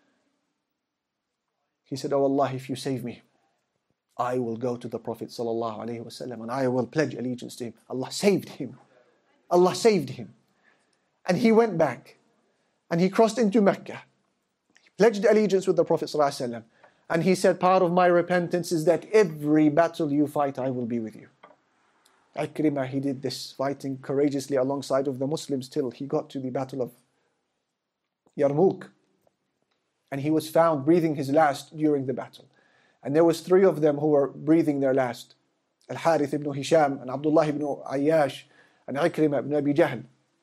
He said, oh Allah, if you save me, I will go to the Prophet sallallahu alaihi wasallam and I will pledge allegiance to him. Allah saved him. Allah saved him. And he went back and he crossed into Mecca. Pledged allegiance with the Prophet ﷺ. And he said, part of my repentance is that every battle you fight, I will be with you. Ikrimah, he did this fighting courageously alongside of the Muslims till he got to the battle of Yarmouk. And he was found breathing his last during the battle. And there was three of them who were breathing their last. Al-Harith ibn Hisham and Abdullah ibn Ayyash and Ikrimah ibn Abi Jahl.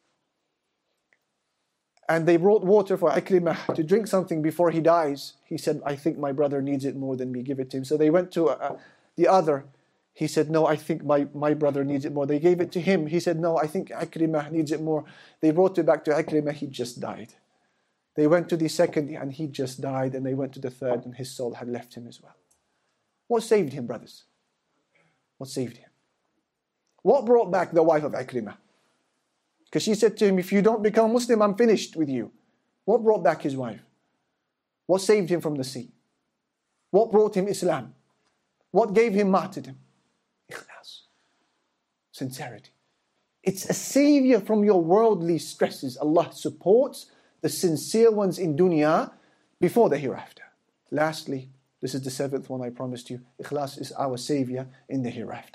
And they brought water for Ikrimah to drink something before he dies. He said, I think my brother needs it more than me, give it to him. So they went to uh, the other. He said, no, I think my, my brother needs it more. They gave it to him. He said, no, I think Ikrimah needs it more. They brought it back to Ikrimah. He just died. They went to the second and he just died. And they went to the third and his soul had left him as well. What saved him, brothers? What saved him? What brought back the wife of Ikrimah? Because she said to him, if you don't become Muslim, I'm finished with you. What brought back his wife? What saved him from the sea? What brought him Islam? What gave him martyrdom? Ikhlas. Sincerity. It's a savior from your worldly stresses. Allah supports the sincere ones in dunya before the hereafter. Lastly, this is the seventh one I promised you. Ikhlas is our savior in the hereafter.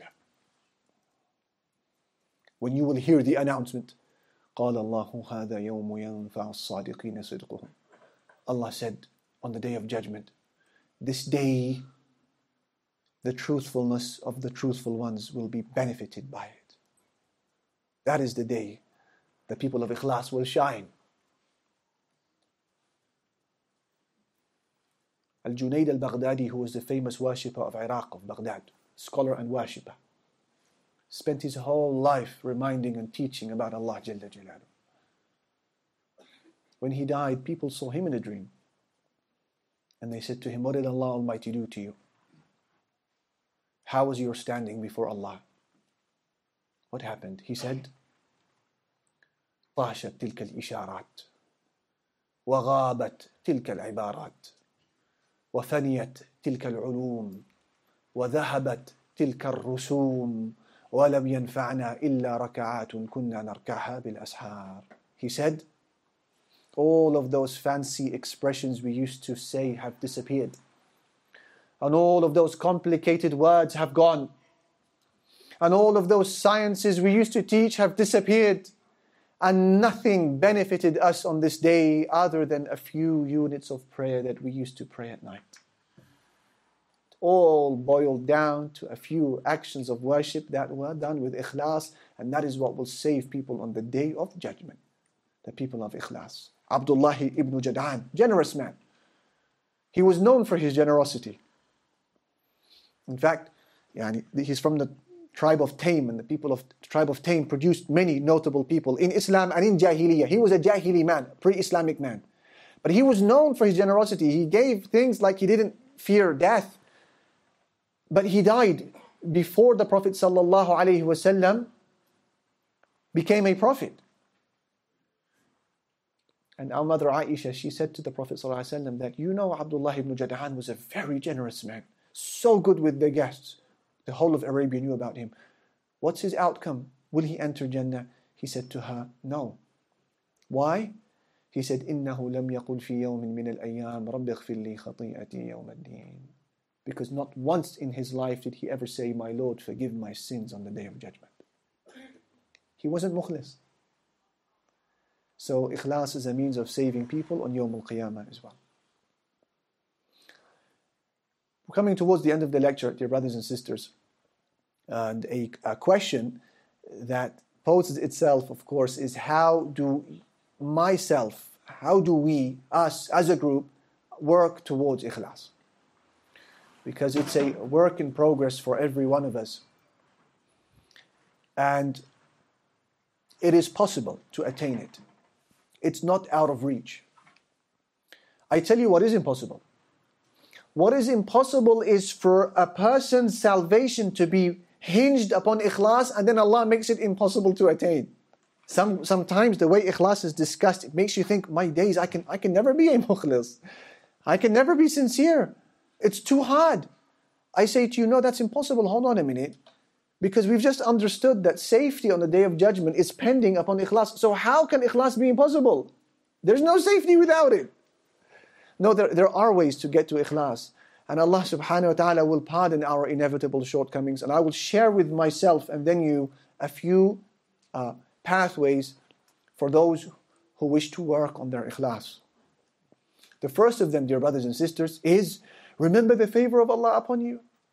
When you will hear the announcement, قال الله هذا يوم ينفع الصادقين صدقهم. Allah said on the day of judgment, this day the truthfulness of the truthful ones will be benefited by it. That is the day the people of Ikhlas will shine. Al-Junayd al-Baghdadi, who was the famous worshipper of Iraq, of Baghdad, scholar and worshipper, spent his whole life reminding and teaching about Allah Jalla Jalaluh. When he died, people saw him in a dream. And they said to him, what did Allah Almighty do to you? How was your standing before Allah? What happened? He said, طاشت تلك الإشارات وغابت تلك العبارات وفنيت تلك العلوم وذهبت تلك الرسوم وَلَمْ يَنْفَعْنَا إِلَّا رَكَعَاتٌ كُنَّا نَرْكَعْهَا بِالْأَسْحَارِ. He said, all of those fancy expressions we used to say have disappeared. And all of those complicated words have gone. And all of those sciences we used to teach have disappeared. And nothing benefited us on this day other than a few units of prayer that we used to pray at night. All boiled down to a few actions of worship that were done with ikhlas, and that is what will save people on the day of judgment. The people of ikhlas. Abdullah ibn Jad'an, generous man. He was known for his generosity. In fact, yani, he's from the tribe of Taym, and the people of the tribe of Taym produced many notable people in Islam and in Jahiliyyah. He was a Jahili man, pre-Islamic man. But he was known for his generosity. He gave things like he didn't fear death. But he died before the Prophet ﷺ became a prophet. And our mother Aisha, she said to the Prophet ﷺ that, you know, Abdullah ibn Jad'an was a very generous man, so good with the guests. The whole of Arabia knew about him. What's his outcome? Will he enter Jannah? He said to her, no. Why? He said, إِنَّهُ لَمْ يَقُلْ فِي يَوْمٍ مِّنَ الْأَيَّامِ رَبِّ اغْفِرْ لِي خَطِيئَتِي يَوْمَ الدِّينِ. Because not once in his life did he ever say, my Lord, forgive my sins on the day of judgment. He wasn't mukhlis. So ikhlas is a means of saving people on Yawm al-Qiyamah as well. We're coming towards the end of the lecture, dear brothers and sisters. And a, a question that poses itself, of course, is how do myself, how do we, us as a group, work towards ikhlas? Because it's a work in progress for every one of us. And it is possible to attain it. It's not out of reach. I tell you what is impossible. What is impossible is for a person's salvation to be hinged upon ikhlas, and then Allah makes it impossible to attain. Some, sometimes the way ikhlas is discussed, it makes you think, my days, I can, I can never be a mukhlis. I can never be sincere. It's too hard. I say to you, no, that's impossible. Hold on a minute. Because we've just understood that safety on the day of judgment is pending upon ikhlas. So how can ikhlas be impossible? There's no safety without it. No, there, there are ways to get to ikhlas. And Allah subhanahu wa ta'ala will pardon our inevitable shortcomings. And I will share with myself and then you a few uh, pathways for those who wish to work on their ikhlas. The first of them, dear brothers and sisters, is remember the favor of Allah upon you.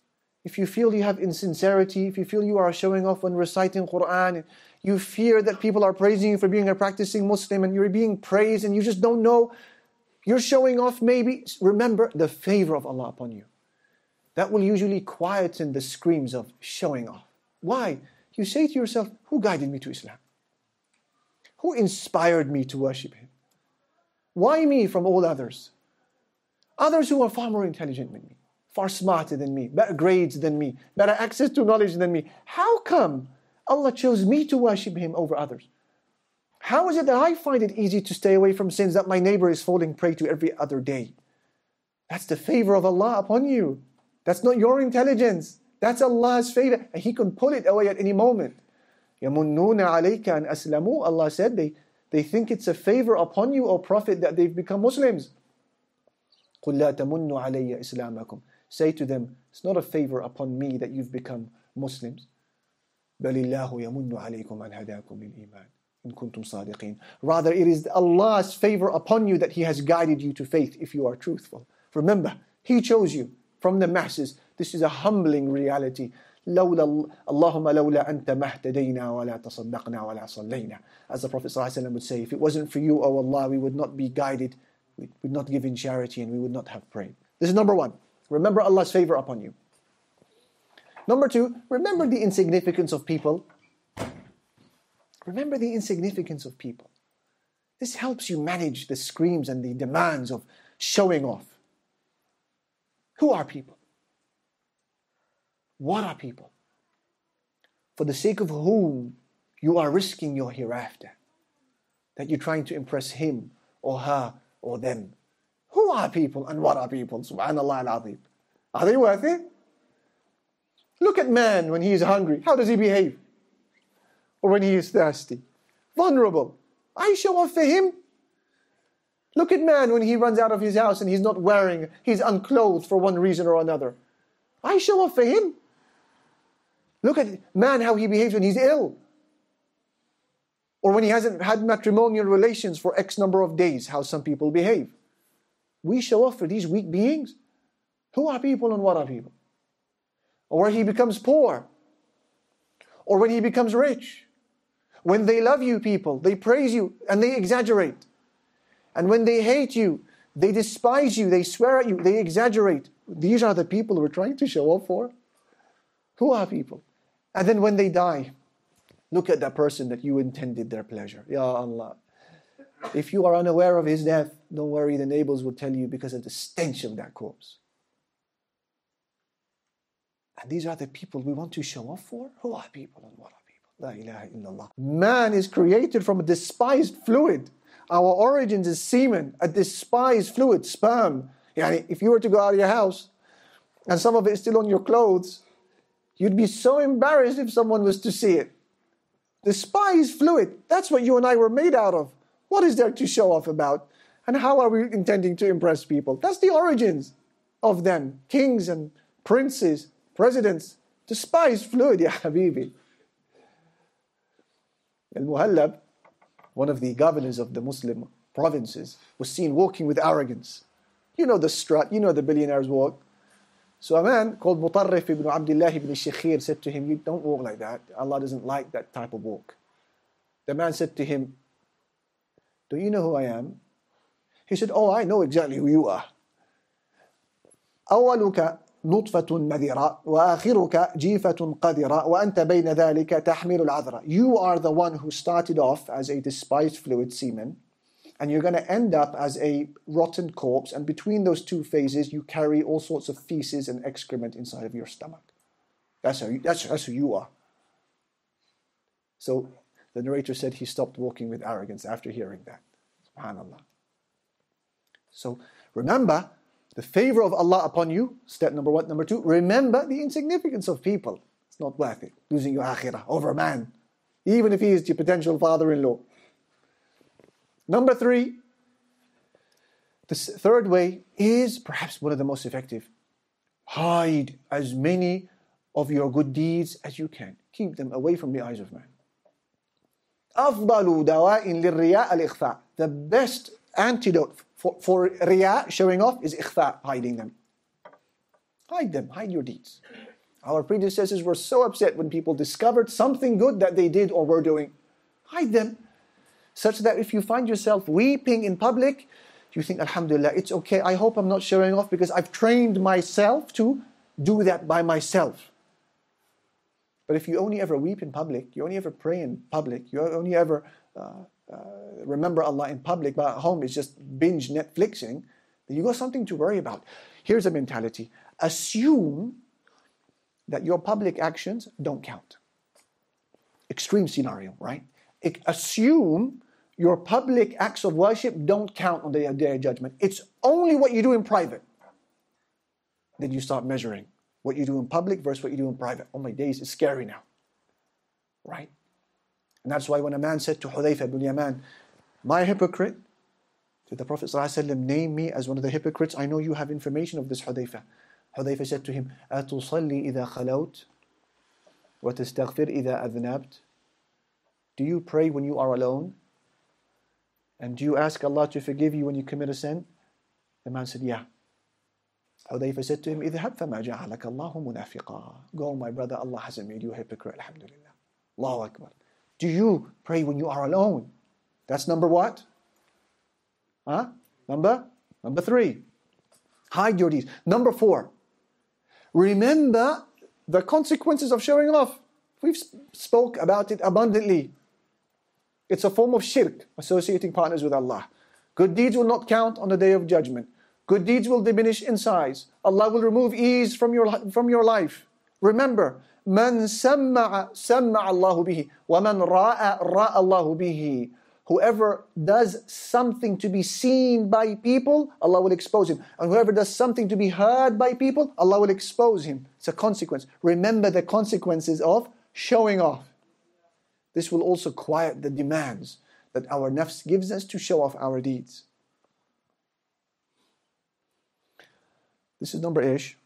if you feel you have insincerity, if you feel you are showing off when reciting Quran, you fear that people are praising you for being a practicing Muslim and you're being praised and you just don't know, you're showing off maybe, remember the favor of Allah upon you. That will usually quieten the screams of showing off. Why? You say to yourself, who guided me to Islam? Who inspired me to worship Him? Why me from all others? Others who are far more intelligent than me, far smarter than me, better grades than me, better access to knowledge than me. How come Allah chose me to worship Him over others? How is it that I find it easy to stay away from sins that my neighbor is falling prey to every other day? That's the favor of Allah upon you. That's not your intelligence. That's Allah's favor. And He can pull it away at any moment. يَمُنُّونَ عَلَيْكَ أَنْ أَسْلَمُوا. Allah said they, they think it's a favor upon you, O Prophet, that they've become Muslims. قُلْ لَا تَمُنُّوا عَلَيَّ إِسْلَامَكُمْ. Say to them, it's not a favor upon me that you've become Muslims. بَلِ اللَّهُ يَمُنُّ عَلَيْكُمْ أَنْ هَدَاكُمْ لِلْإِيمَانِ إِن كُنْتُمْ صَادِقِينَ. Rather, it is Allah's favor upon you that He has guided you to faith if you are truthful. Remember, He chose you from the masses. This is a humbling reality. لولا اللهم لولا أنت ما اهتدينا ولا تصدقنا ولا صلينا. As the Prophet ﷺ would say, if it wasn't for you, O Allah, we would not be guided, we would not give in charity, and we would not have prayed. This is number one. Remember Allah's favor upon you. Number two, remember the insignificance of people. Remember the insignificance of people. This helps you manage the screams and the demands of showing off. Who are people? What are people? For the sake of whom you are risking your hereafter. That you're trying to impress him or her or them. Who are people and what are people? Subhanallah al-Azim. Are they worth it? Look at man when he is hungry. How does he behave? Or when he is thirsty? Vulnerable. I show off for him. Look at man when he runs out of his house and he's not wearing, he's unclothed for one reason or another. I show off for him. Look at man how he behaves when he's ill. Or when he hasn't had matrimonial relations for X number of days, how some people behave. We show off for these weak beings. Who are people and what are people? Or when he becomes poor. Or when he becomes rich. When they love you people, they praise you and they exaggerate. And when they hate you, they despise you, they swear at you, they exaggerate. These are the people we're trying to show off for. Who are people? And then when they die, look at that person that you intended their pleasure. Ya Allah. If you are unaware of his death, don't worry, the neighbors will tell you because of the stench of that corpse. And these are the people we want to show off for? Who are people and what are people? La ilaha illallah. Man is created from a despised fluid. Our origins is semen, a despised fluid, sperm. Yani, if you were to go out of your house and some of it is still on your clothes, you'd be so embarrassed if someone was to see it. Despised fluid, that's what you and I were made out of. What is there to show off about? And how are we intending to impress people? That's the origins of them. Kings and princes, presidents, despised fluid, ya habibi. Al-Muhallab, one of the governors of the Muslim provinces, was seen walking with arrogance. You know the strut, you know the billionaires walk. So a man called Mutarrif ibn Abdullah ibn Shikhir said to him, you don't walk like that. Allah doesn't like that type of walk. The man said to him, do you know who I am? He said, oh, I know exactly who you are. أولك نطفة مذرة وآخرك جيفة قذرة وأنت بين ذلك تحمل العذرة. You are the one who started off as a despised fluid semen, and you're going to end up as a rotten corpse, and between those two phases you carry all sorts of feces and excrement inside of your stomach. That's how you, that's, that's who you are. So the narrator said he stopped walking with arrogance after hearing that. SubhanAllah. So remember the favor of Allah upon you, step number one. Number two, remember the insignificance of people. It's not worth it, losing your akhirah over a man, even if he is your potential father-in-law. Number three, the third way is perhaps one of the most effective. Hide as many of your good deeds as you can. Keep them away from the eyes of man. أفضل دواء للرياء الإخفاء. The best antidote for, for riya, showing off, is ikhfa, hiding them. Hide them, hide your deeds. Our predecessors were so upset when people discovered something good that they did or were doing. Hide them. Such that if you find yourself weeping in public, you think, Alhamdulillah, it's okay. I hope I'm not showing off because I've trained myself to do that by myself. But if you only ever weep in public, you only ever pray in public, you only ever uh, uh, remember Allah in public, but at home it's just binge Netflixing, then you got something to worry about. Here's a mentality. Assume that your public actions don't count. Extreme scenario, right? Assume your public acts of worship don't count on the Day of Judgment. It's only what you do in private. Then you start measuring what you do in public versus what you do in private. Oh my days, it's scary now. Right? And that's why when a man said to Hudayfa ibn Yaman, my hypocrite, did the Prophet ﷺ name me as one of the hypocrites? I know you have information of this, Hudayfa. Hudayfa said to him, أَتُصَلِّي إِذَا خَلَوْتَ وَتَسْتَغْفِرْ إِذَا أَذْنَبْتَ. Do you pray when you are alone? And do you ask Allah to forgive you when you commit a sin? The man said, yeah. Hudayfa said to him, اذهب فما جعلك الله منافقا. Go, my brother, Allah hasn't made you a hypocrite, alhamdulillah. Allahu Akbar. Do you pray when you are alone? That's number what? Huh? Number? Number three. Hide your deeds. Number four. Remember the consequences of showing off. We've spoke about it abundantly. It's a form of shirk, associating partners with Allah. Good deeds will not count on the Day of Judgment. Good deeds will diminish in size. Allah will remove ease from your, from your life. Remember, مَنْ سَمَّعَ سَمَّعَ اللَّهُ بِهِ وَمَنْ رَاءَ رَاءَ اللَّهُ بِهِ. Whoever does something to be seen by people, Allah will expose him. And whoever does something to be heard by people, Allah will expose him. It's a consequence. Remember the consequences of showing off. This will also quiet the demands that our nafs gives us to show off our deeds. This is number ish.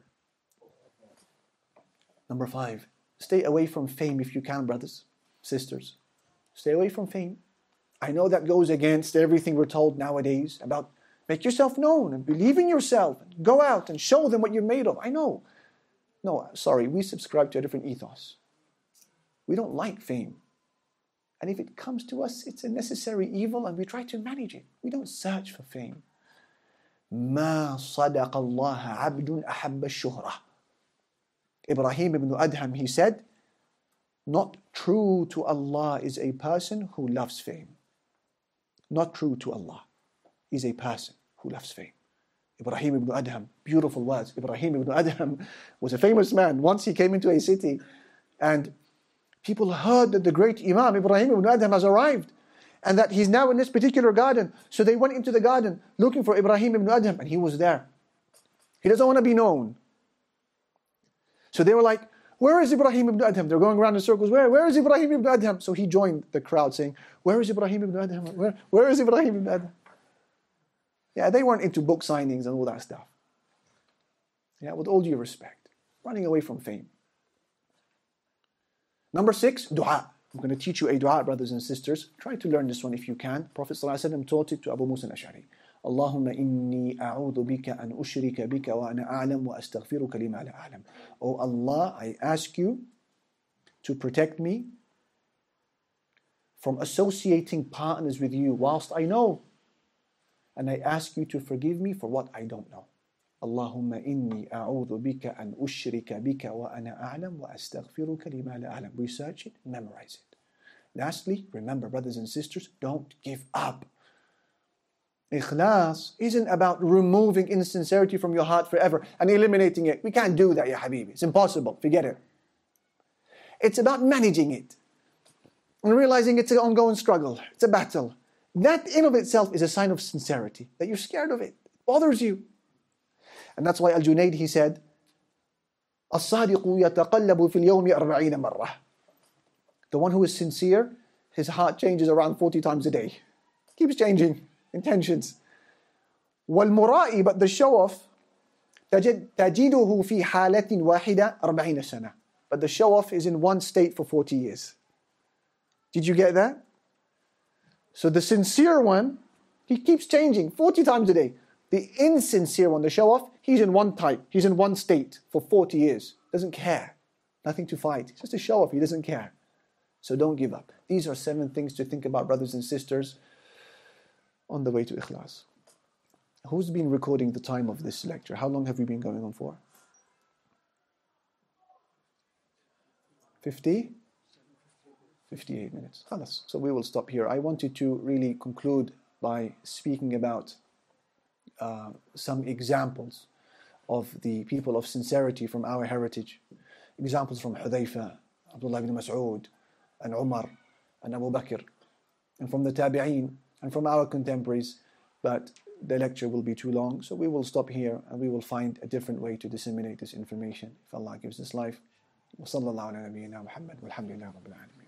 Number five. Stay away from fame if you can, brothers, sisters. Stay away from fame. I know that goes against everything we're told nowadays about make yourself known and believe in yourself. And go out and show them what you're made of. I know. No, sorry, we subscribe to a different ethos. We don't like fame. And if it comes to us, it's a necessary evil and we try to manage it. We don't search for fame. مَا صَدَقَ اللَّهَ عَبْدٌ أَحَبَّ الشُّهْرَةِ. Ibrahim ibn Adham, he said, not true to Allah is a person who loves fame. Not true to Allah is a person who loves fame. Ibrahim ibn Adham, beautiful words. Ibrahim ibn Adham was a famous man. Once he came into a city and people heard that the great Imam Ibrahim ibn Adham has arrived and that he's now in this particular garden. So they went into the garden looking for Ibrahim ibn Adham and he was there. He doesn't want to be known. So they were like, where is Ibrahim ibn Adham? They're going around in circles. Where, where is Ibrahim ibn Adham? So he joined the crowd saying, where is Ibrahim ibn Adham? Where, where is Ibrahim ibn Adham? Yeah, they weren't into book signings and all that stuff. Yeah, with all due respect. Running away from fame. Number six, dua. I'm going to teach you a dua, brothers and sisters. Try to learn this one if you can. Prophet ﷺ taught it to Abu Musa al-Ash'ari. Allahumma inni a'udhu bika an ushrika bika wa ana a'lam wa astaghfiruka lima la a'lam. Oh Allah, I ask you to protect me from associating partners with you whilst I know. And I ask you to forgive me for what I don't know. Allahumma inni a'udhu bika an ushrika bika wa ana a'lam wa astaghfiruka lima la a'lam. Research it, memorize it. Lastly, remember, brothers and sisters, don't give up. Ikhlas isn't about removing insincerity from your heart forever and eliminating it. We can't do that, ya habibi. It's impossible. Forget it. It's about managing it and realizing it's an ongoing struggle. It's a battle. That in of itself is a sign of sincerity, that you're scared of it. It bothers you. And that's why Al-Junayd, he said, الصادق يتقلب في اليوم أربعين مرة. The one who is sincere, his heart changes around forty times a day. Keeps changing intentions. والمرائي, but the show-off, تجد تجده في حالة واحدة أربعين سنة. But the show-off is in one state for forty years. Did you get that? So the sincere one, he keeps changing forty times a day. The insincere one, the show-off, He's in one type, he's in one state for forty years, doesn't care. Nothing to fight. It's just a show off, he doesn't care. So don't give up. These are seven things to think about, brothers and sisters, on the way to Ikhlas. Who's been recording the time of this lecture? How long have we been going on for? fifty? fifty-eight minutes. Khalas. So we will stop here. I wanted to really conclude by speaking about uh, some examples of the people of sincerity from our heritage. Examples from Hudayfa, Abdullah ibn Mas'ud, and Umar, and Abu Bakr, and from the Tabi'een, and from our contemporaries. But the lecture will be too long, so we will stop here and we will find a different way to disseminate this information if Allah gives us life. وصلى الله على نبينا محمد والحمد لله رب العالمين.